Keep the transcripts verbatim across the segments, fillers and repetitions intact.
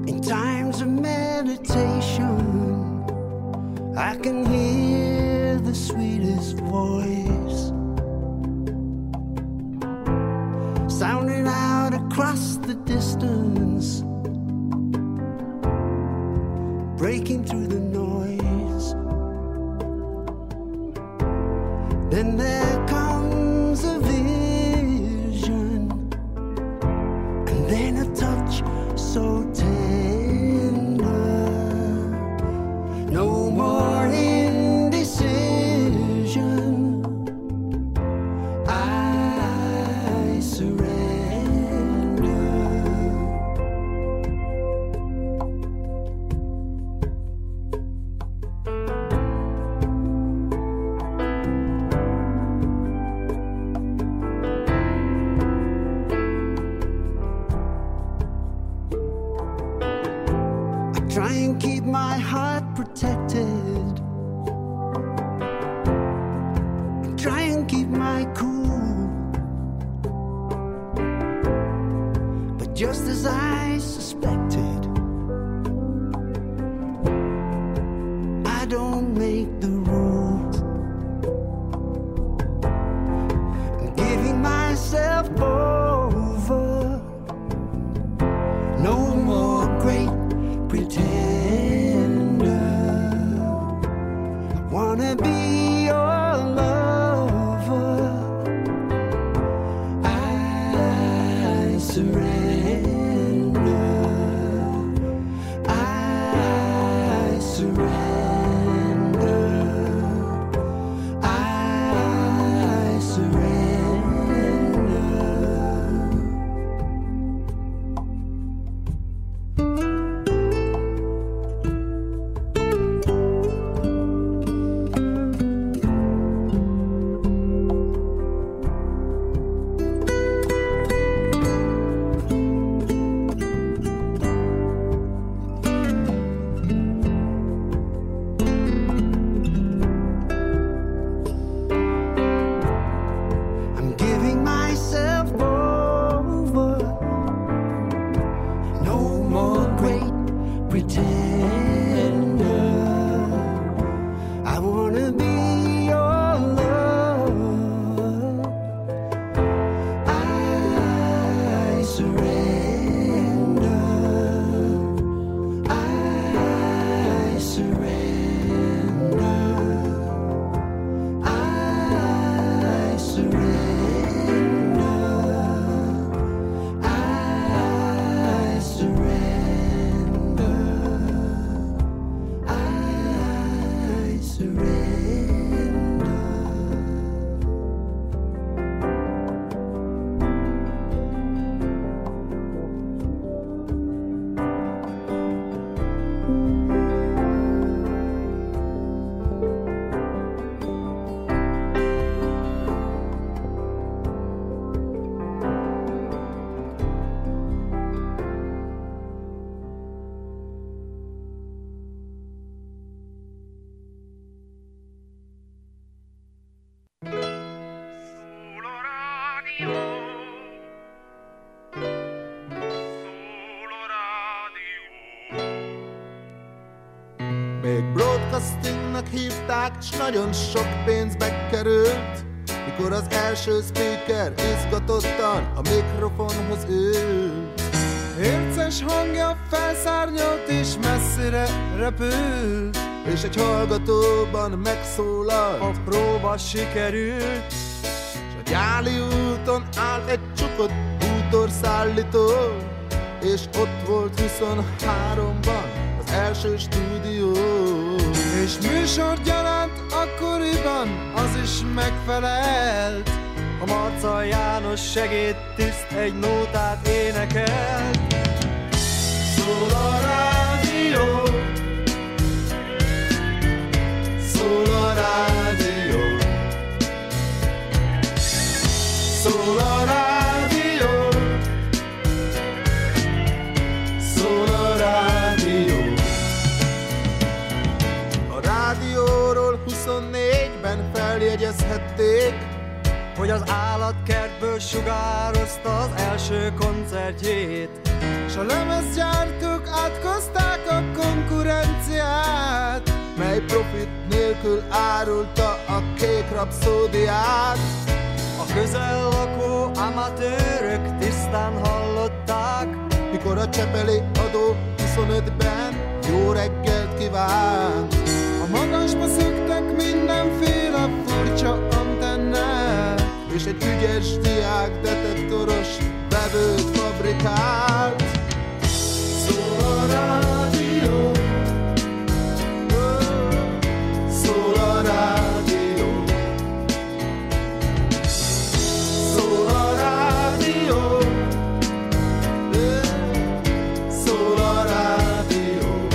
In times of meditation, I can hear the sweetest voice sounding out across the distance, breaking through the noise. Then there comes a vision, and then a touch so tender. No more indecision, I surrender. Try and keep my heart protected, try and keep my cool, but just as I suspected, I don't make the rules. I'm giving myself over, no more great pretender. I wanna be your lover. I surrender. I surrender. I surrender. Még broadcastingnak hívták, s nagyon sok pénzbe került, mikor az első speaker izgatottan a mikrofonhoz ült. Érces hangja felszárnyalt és messzire repült, és egy hallgatóban megszólalt, a próba sikerült. S a Gyáli úton állt egy csukott bútorszállító, és ott volt huszonháromban az első stúdió. És műsorgyaránt akkoriban az is megfelelt, a Marcay János segédtiszt egy nótát énekelt. Szól a rádió, szól a rádió, szól a rádió, szól a rádió. A rádióról huszonnégyben feljegyezhették, hogy az állatkertből sugározta az első koncertjét, s a lemezgyártók át nélkül árulta a kék rapszódiát. A közel lakó amatőrök tisztán hallották, mikor a Csepeli adó huszonötben jó reggelt kívánt. a magasba szöktek mindenféle furcsa antennák, és egy ügyes diák detektoros vevőt fabrikált. Szól a rádió, szól a rádió, szól a rádió, szól a rádió.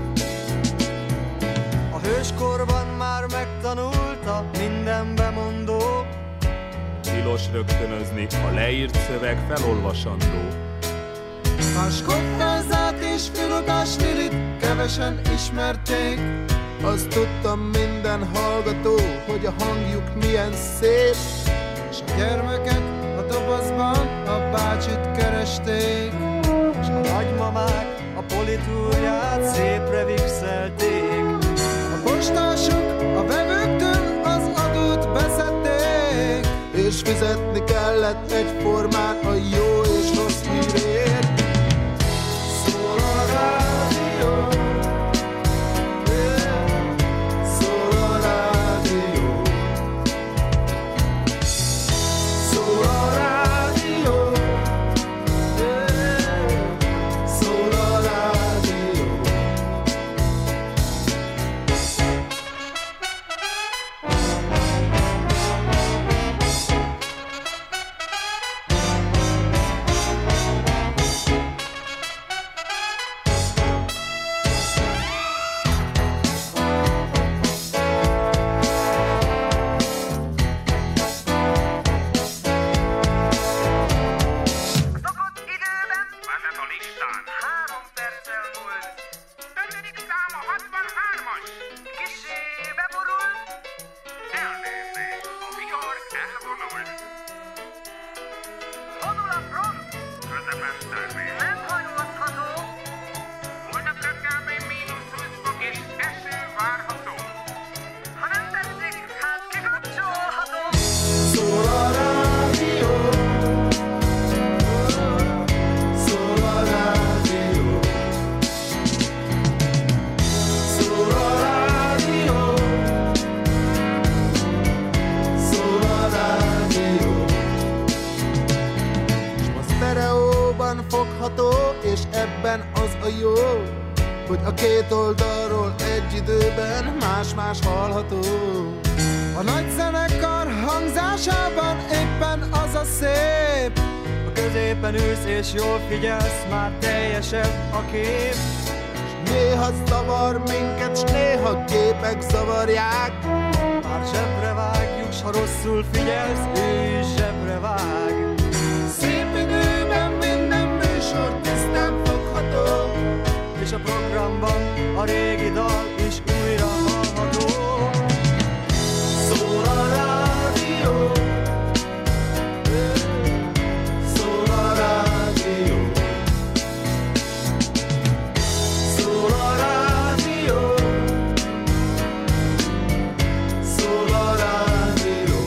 A hőskorban már megtanulta minden bemondó, tilos rögtönözni, a leírt szöveg felolvasandó. a skottázzát és filogás Lilit kevesen ismerték. Azt tudtam minden hallgató, hogy a hangjuk milyen szép, És a gyermekek a dobozban a bácsit keresték, és a nagymamák a politúrját szépre vixelték. A postások a vevőktől az adót beszedték, és fizetni kellett egyformán a jó és rossz hírért. Szól a rádió, szól a rádió, szól a rádió, szól a rádió. És ebben az a jó, hogy a két oldalról egy időben más-más hallható. A nagy zenekar hangzásában éppen az a szép, a középen ülsz és jól figyelsz, már teljesebb a kép. S néha zavar minket, s néha képek zavarják. Már zsebre vágjuk, s ha rosszul figyelsz, ő is zsebre vág. Szép időben minden műsor tisztán fogható, és a programban a régi dal is újra hallható. Szól a rádió, szól a rádió, szól a rádió, szól a rádió,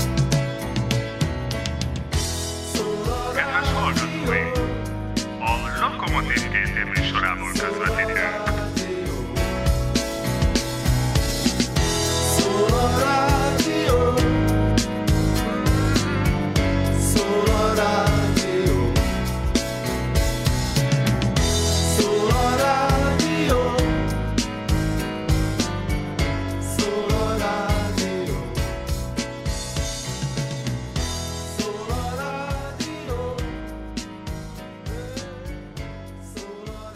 szól a rádió. Kedves hallgatói! A Lokomotív két műsorából közvetítünk. Szól a rádió, szól a rádió, szól a rádió, szól a rádió, szól a rádió, szól a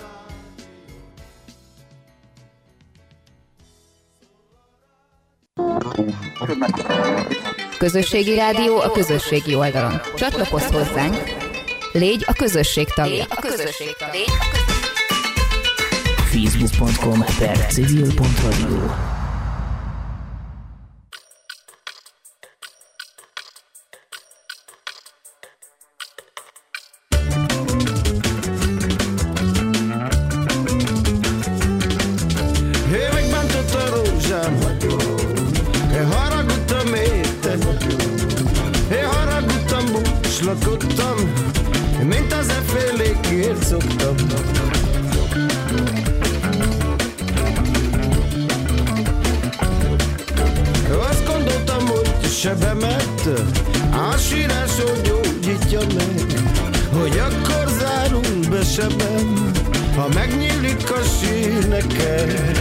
Közösségi rádió a közösségi oldalon. Csatlakozz hozzánk, légy a közösség tagja. A közösség tagja. facebook pont com per civil pont radio. Években tört a rózsám, sebemet, a síráson gyógyítja meg, hogy akkor zárunk be sebem, ha megnyílik a sír neked.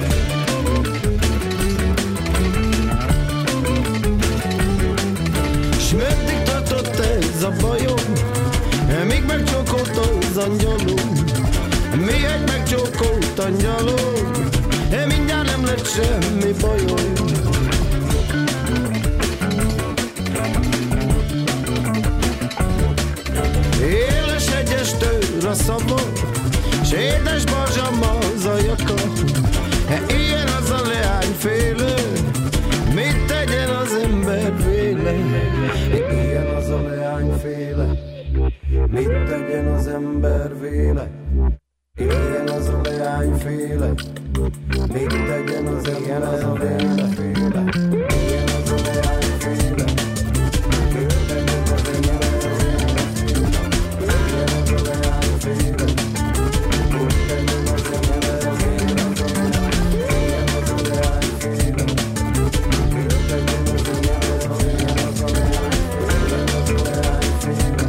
S meddig tartott ez a bajom, míg megcsókolt az angyalom, még egy megcsókolt angyalom, mindjárt nem lett semmi bajom. Éles egyes tőr a szavam, s édes barzsam az a jaka. Ilyen az a leányféle, mit tegyen az ember véle? Ilyen az a leányféle, mit tegyen az ember véle? Ilyen az a leányféle, mit tegyen az ilyen az a leányféle? Ilyen az a leányféle, mit tegyen az ilyen az a leányféle? Ilyen az a leányféle, mit tegyen az ilyen az a leányféle? Ilyen az a leányféle, mit tegyen az ilyen az a leányféle? Ilyen az a leányféle.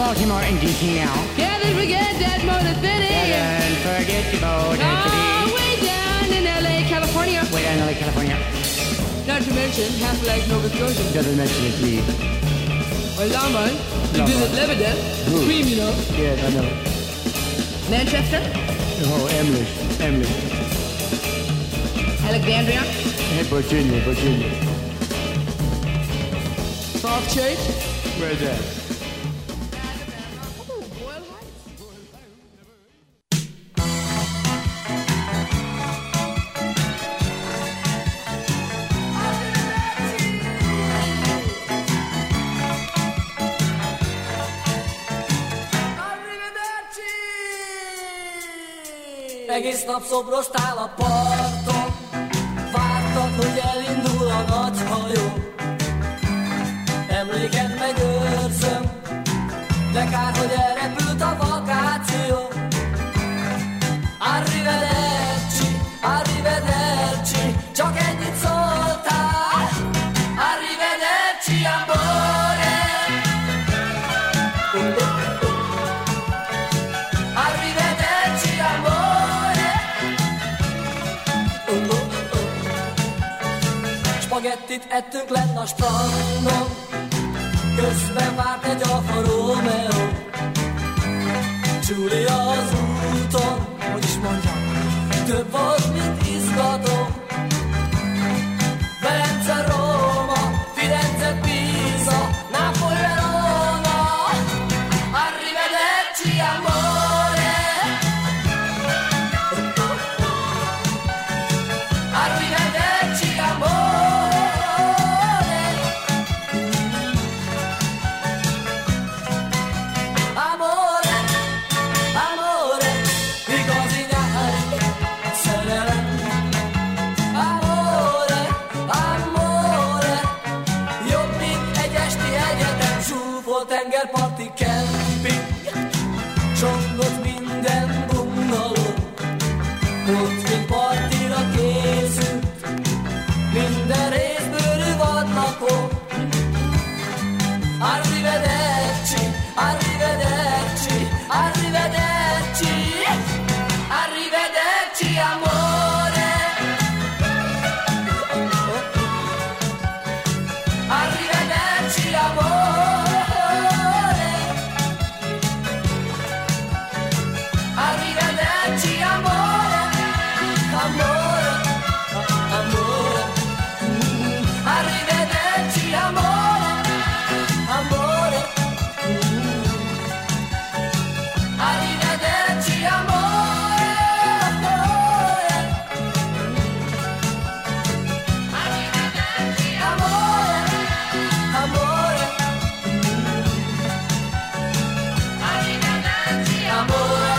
Baltimore and D C now. Can't forget that Motor City. Can't forget the Motor City. Oh, way down in L A, California. Way down in L A, California. Not to mention Half Life Nova Scotia. Doesn't mention it, please. Well, Longmont, you visit Lebanon, Queen, you know. Yes, I know. Manchester. Oh, Emily, Emily. Alexandria. And Virginia, Virginia. South Church. Where's that? Egész nap szobroztál a parton, vártad, hogy elindul a nagy hajó. Emléket megőrzöm, de kár, hogy elrepült a vakáció. Arrivederci, arrivederci, csak ennyit szóltál. Arrivederci, amore. Arrivederci, amore. Spagettit ettünk lenn a strandon, közben várt egy Alfa Romeo. Giulia az úton, hogy is mondjam, több volt, mint izgató. Velence, Róma, Firenze, Pisa, Nápoly, Verona. Arrivederci, amore. Arrivederci, amore. Amore, amore, igazi nyári szerelem. Amore, amore, jobb, mint egy esti egyetem. Zsúfolt tengerparti kemping, csongott minden bungaló. Ott, mint partira készült, minden részbőrű vadlakó. Arrivederci, arrivederci, arrivederci, arrivederci, amore. Arrivederci, amore. Arrivederci, amore. Amore, amore. Arrivederci, amore. Amore. Arrivederci, amore. Arrivederci, amore. Amore. Arrivederci, amore. Amore, amore.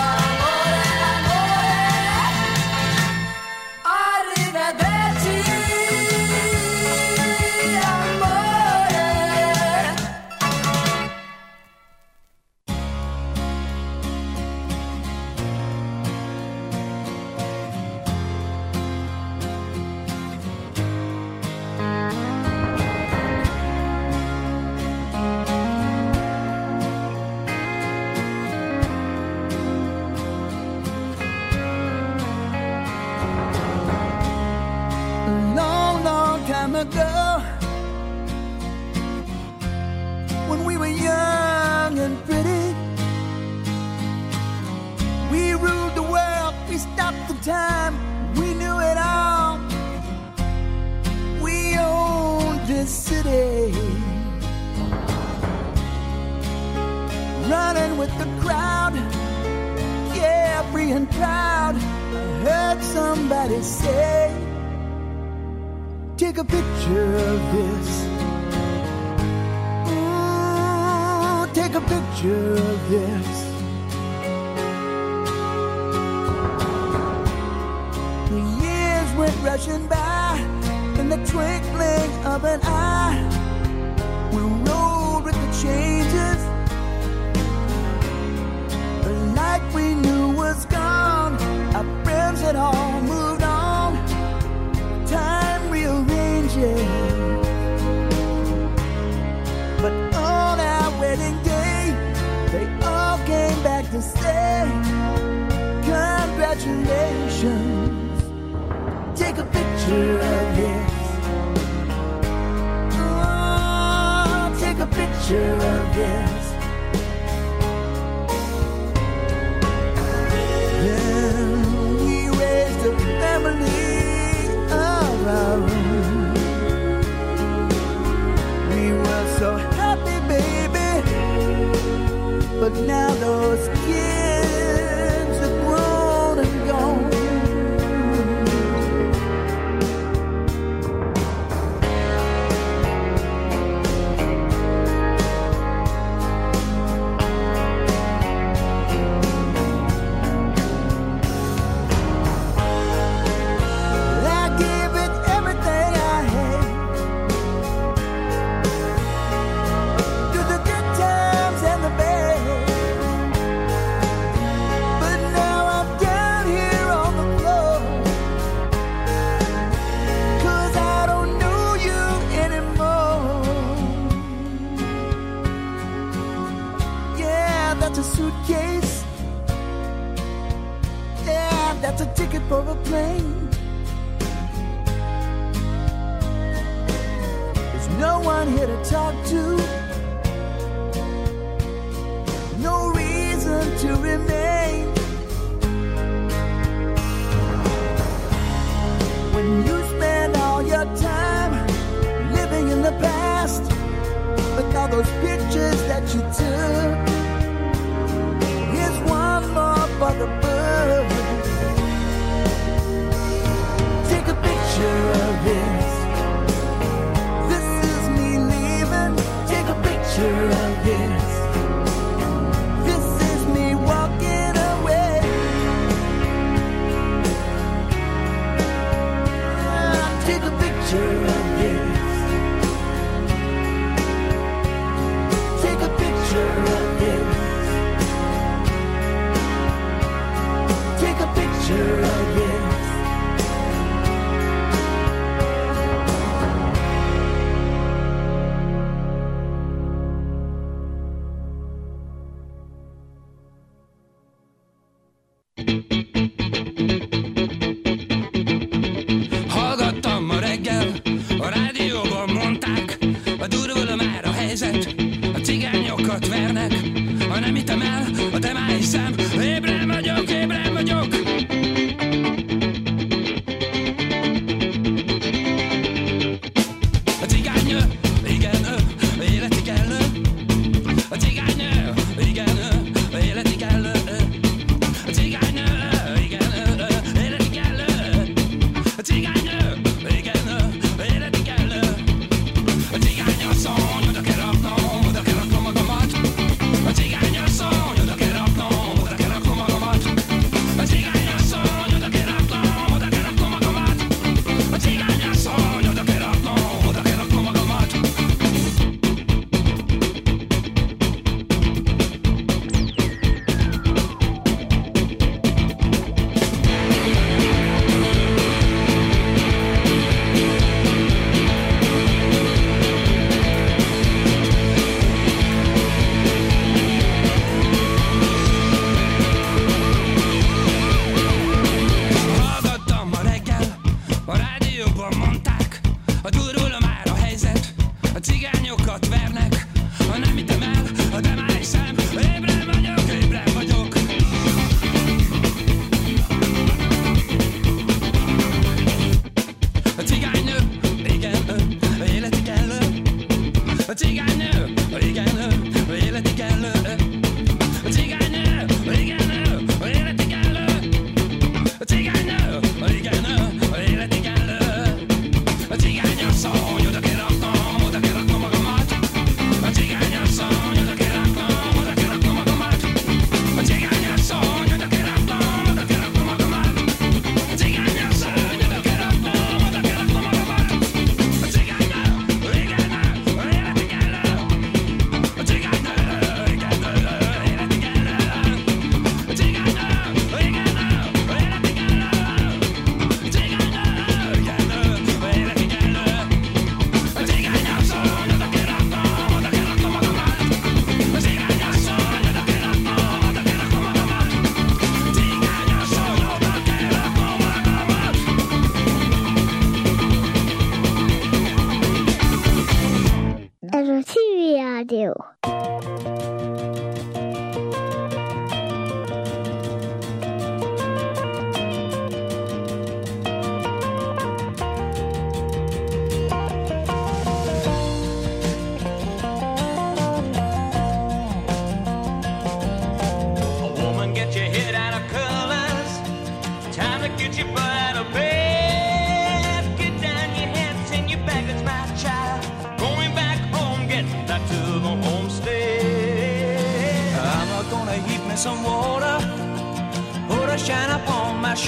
Arrivederci, amore. A long, long time ago, when we were young and pretty, we ruled the world, we stopped the time, we knew it all. We owned this city, running with the crowd, carefree and proud. I heard somebody say, take a picture of this. Ooh, take a picture of this. The years went rushing by in the twinkling of an eye. We rolled with the changes. The life we knew was gone. Our friends had all moved on. Time rearranges. But on our wedding day, they congratulations. Take a picture of this. Oh, take a picture of this. Then we raised a family of our own. We were so happy, baby, but now those kids are grown and gone. That's a ticket for a plane. There's no one here to talk to, no reason to remain. When you spend all your time living in the past, look all those pictures that you took. Here's one more for the book. Take a picture of this. This is me leaving. Take a picture of this. This is me walking away. Take a picture of this. Take a picture of this. Take a picture of this. Hallgattam ma reggel, a rádióban mondták, a durvul már a helyzet, a cigányokat vernek, ha nem hittem el, a te már hiszem, ébren vagyok, ébren vagyok. A cigánynő, igen, ő, életi kellő. A cigánynő, igen, ő, életi kellő. A cigánynő, igen, ő, életi kellő. A cigánynő, igen, ő, életi kellő. A cigányasszony, oda kell raknom, oda kell raknom magamat. A cigányasszony, oda kell raknom, oda kell raknom magamat. A cigányasszony, oda kell raknom, oda kell raknom magamat. A cigányasszony, oda kell raknom, oda kell raknom magamat. Hallgattam ma reggel, a rádióban mondták, a durvul már a helyzet, a cigányokat vernek, ha nem hittem el, ha de már hiszem, ébren vagyok, ébren vagyok. A cigánynő, igen, ő, életi kellő. A cigánynő, igen, ő, életi kellő. A cigánynő, igen, ő, életi kellő. A cigánynő, igen, ő, életi kellő. A cigányasszony, oda kell raknom, oda kell raknom magamat. A cigányasszony, oda kell raknom, oda kell raknom magamat. A cigányasszony, oda kell raknom, oda kell raknom magamat. A cigányasszony, oda kell raknom, oda kell raknom magamat. A cigánynő, igen, ő, életi kellő. you. Get your butt out of bed. Get down your head, send your baggage, my child. Going back home, getting back to the homestead. I'm gonna heat me some water, put a shine up on my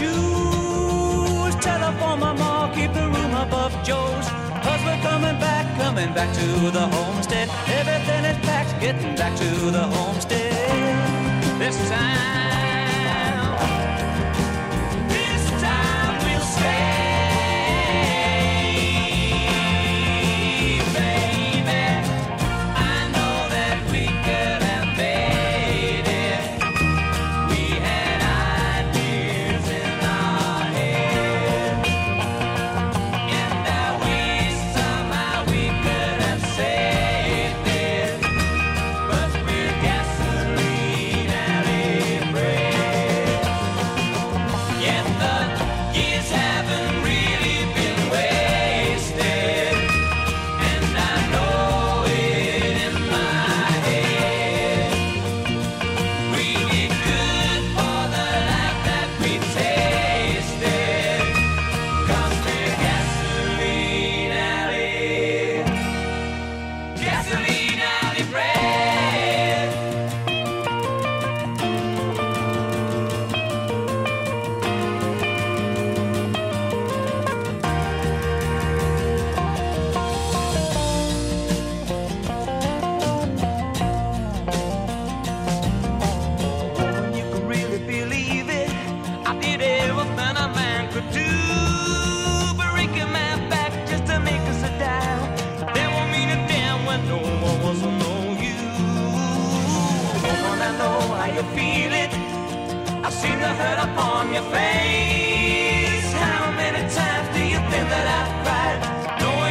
shoes. Telephone my mom, keep the room above Joe's. Cause we're coming back, coming back to the homestead. Everything is packed, getting back to the homestead. This time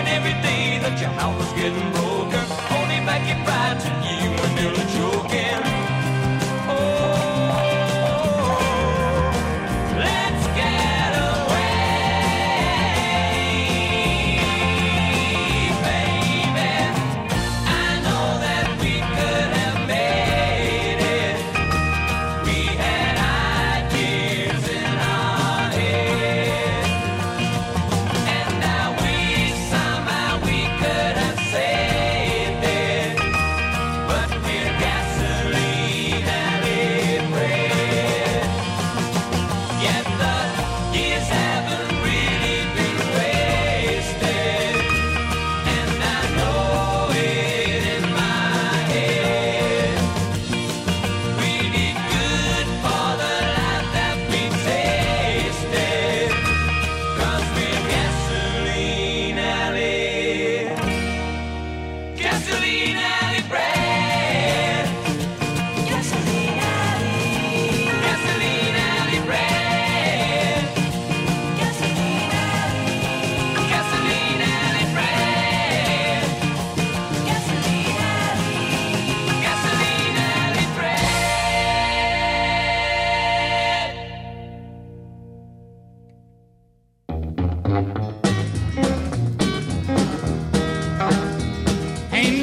your house was getting broken. Holding back your pride, took you and nearly choking.